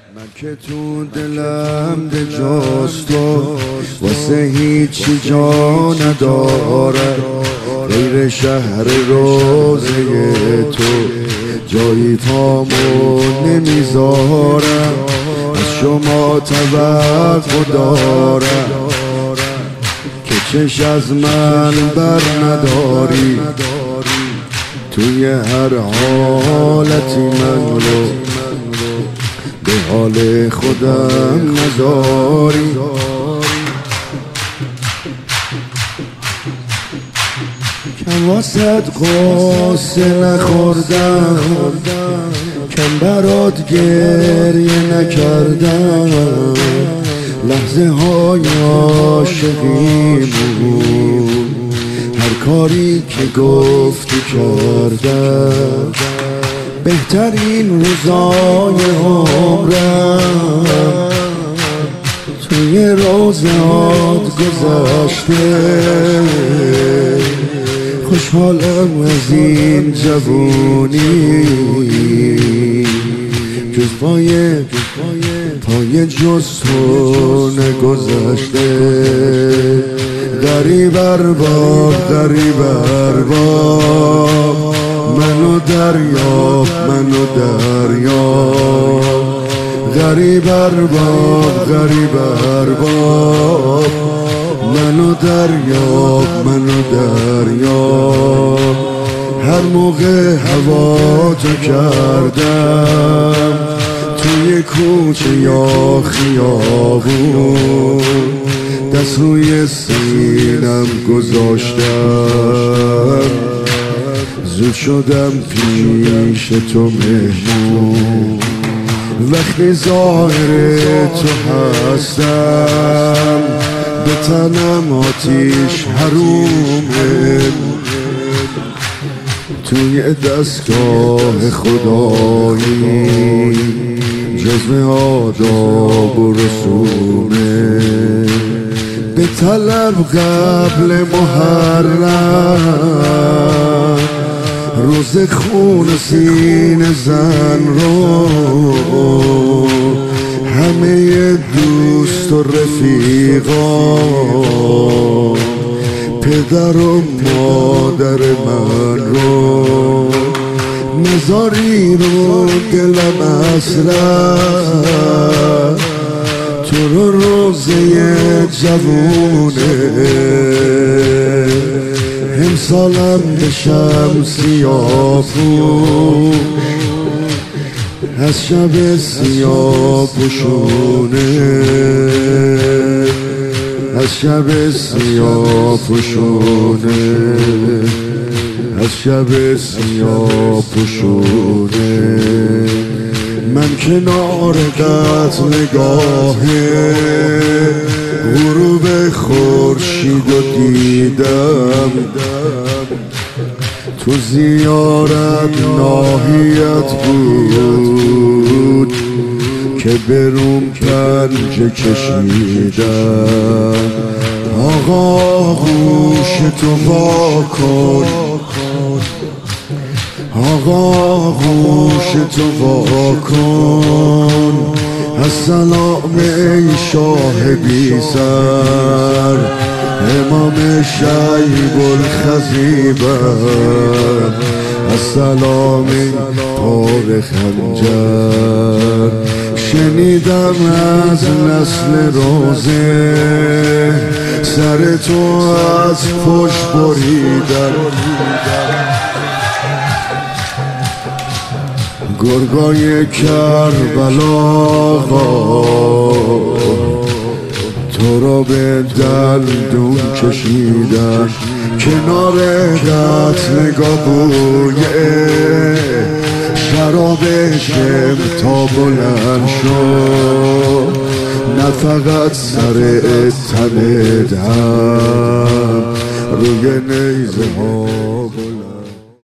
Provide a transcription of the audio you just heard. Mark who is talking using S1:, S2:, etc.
S1: من که تو دلم به جز تو واسه هیچی جا نداره غیر شهر روزه تو، جایی پامو نمیذارم، از شما توقع دارم که چش از من بر نداری، توی هر حالتی من رو به حال خودم نذاری. کم واسد قصه نخوردم، کم برات گریه نکردم، لحظه های عاشقیمون هر کاری که گفتی کردم، بهترین روزای عمرم توی روزات گذشته، خوشحالم از این جوونی جز پای جز تو نگذشته. غریب ارباب غریب ارباب منو دریاب منو دریاب، غریب ارباب غریب ارباب منو دریاب منو دریاب. هر موقع هوا تو کردم توی کوچه یا خیابون، دست روی سینم گذاشتم، زود شدم پیش تو مهمون. وقتی ظاهر تو هستم به تنم آتیش حرومه، توی دستگاه خدایی جزم آداب و رسومه. به طلب قبل محرم روز خون سینه زن رو، همه دوست و رفیقان پدر و مادر من رو، نذاری رو دلم اسرم تو رو روزه جوونه، امسالم بشم سیاپوش از شب سیاپوشونه، از شب سیاپوشونه، از شب سیاپوشونه. من کنار قط نگاه غروب خورشید و دیدم، تو زیارت ناحیت بود که بروم پنجه کشیدم. آقا گوش تو وا کن، آقا گوش تو وا کن، السلام ای شاه بی سر، امام شیب الخزیبم، السلام ای پار خنجر. شنیدم از نسل روزه سر تو از پشت بریدن، گرگای کربلا تو را به دندون کشیدن، کنار قتلگاه بوی شراب شم تا بلند شد، نه فقط سر تنت هم روی نیزه ها